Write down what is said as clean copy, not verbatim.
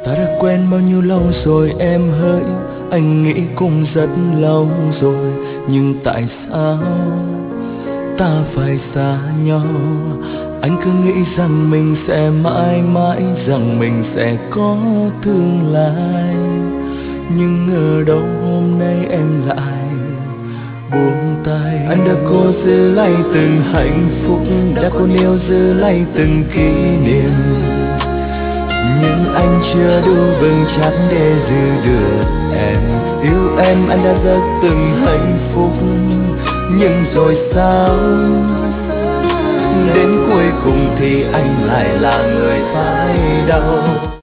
Ta đã quen bao nhiêu lâu rồi em hỡi, anh nghĩ cũng rất lâu rồi, nhưng tại sao ta phải xa nhau? Anh cứ nghĩ rằng mình sẽ mãi mãi, rằng mình sẽ có tương lai, nhưng ở đâu hôm nay em lại buông tay. Anh đã cố giữ lấy từng hạnh phúc, đã cố níu giữ lấy từng kỷ niệm, nhưng anh chưa đủ vững chắc để giữ được em. Yêu em anh đã rất từng hạnh phúc, nhưng rồi sao đến cuối cùng thì anh lại là người phải đau.